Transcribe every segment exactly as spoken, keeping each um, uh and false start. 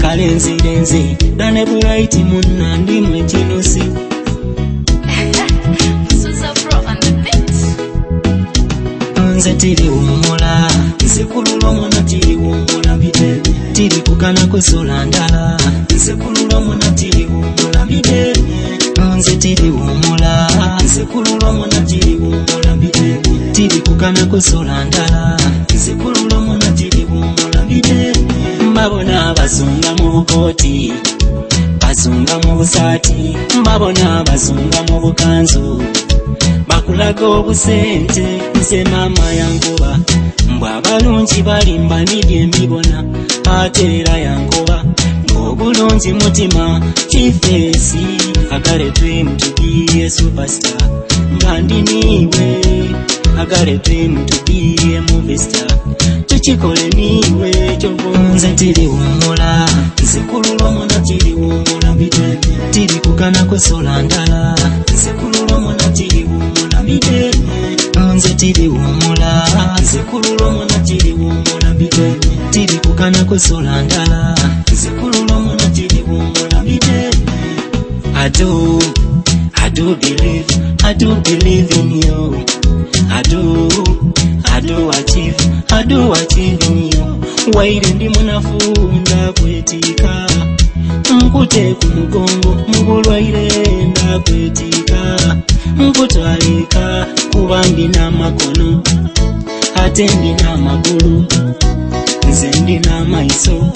kalenzi lenzi dane bright munna ndi mwetinosi Susa Pro on the beat. nze tiri umula nze kululwa mwana tiri umula bide tiri kukana kusola ndala nze kululwa mwana tiri umula bide nze tiri umula nze kululwa mwana tiri umula bide tiri kukana kusola ndala nze kululwa mwana tiri umula bide mbabona bazunga mu bukoti bazunga mu busati mbabona bazunga mu bukanzu bakulaga obusente nze mama yangoba mbwa abalungi balimba nibye mbibona ate era yangoba ng'obulungi mutima kifeesi I got a dream to be a superstar nga ndi niwe I got a dream to be a movie star tukikole niwe kyova nze tiri wumula nze kululwa mwana tiri wumula bide tiri kugana kusola ndala nze kululwa mwana tiri wumula bide nze tiri wumula nze kululwa mwana tiri wumula bide tiri kugana kusola ndala nze kululwa mwana tiri wumula bide I do, I do believe, I do believe in you. I do, I do achieve, I do achieve in you. Waire ndi munafunda kwetika nkute ku mugongo mubulwaire nda kwetika nkutwalika kuba ndina makono ate ndina amagulu nze ndina amaiso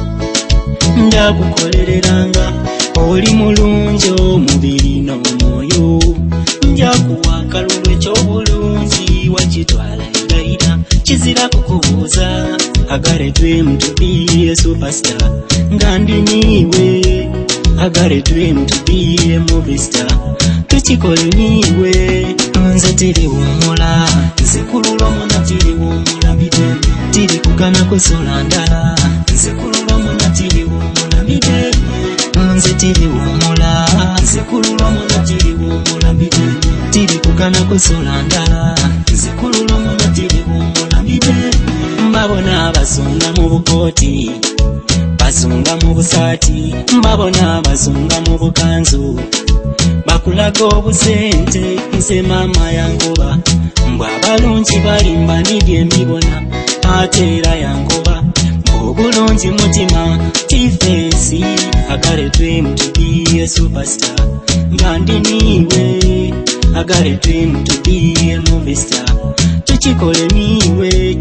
ndakukolereranga oli mulungi omubiri n'omwoyo njakuwa akalulu eky'obulungi wakitwala irayira kizira kukubuuza I got a dream to be a superstar nga ndi niwe I got a dream to be a movie star tukikole niwe nze tiri wumula nze kululwa mwana tiri wumula bide tiri kugana kusola ndala nze kululwa mwana tiri wumula bide nze tiri wumula nze kululwa mwana tiri wumula bide tiri kugana kusola ndala nze kululwa mwana tiri wumula bide mbabona bazunga mu bukoti bazunga mu busati mbabona bazunga mu bukanzu bakulaga obusente nze mama yangoba mbwa abalungi balimba nibye mbibona ate era yangoba obulungi mutima kifeesi I got a dream to be a superstar nga ndi niwe I got a dream to be a movie star tukikole niwe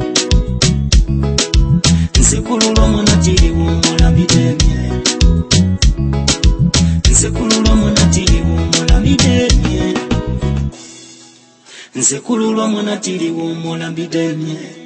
nze kululwa mwana tiri wumula bidemye nze kululwa mwana tiri wumula bidemye nze kululwa mwana tiri wumula bidemye